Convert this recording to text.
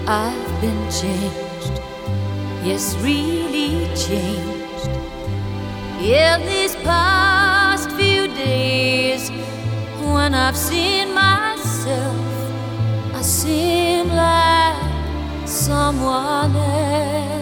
I've been changed, yes, really changed. Yeah, these past few days, when I've seen myself, I seem like someone else.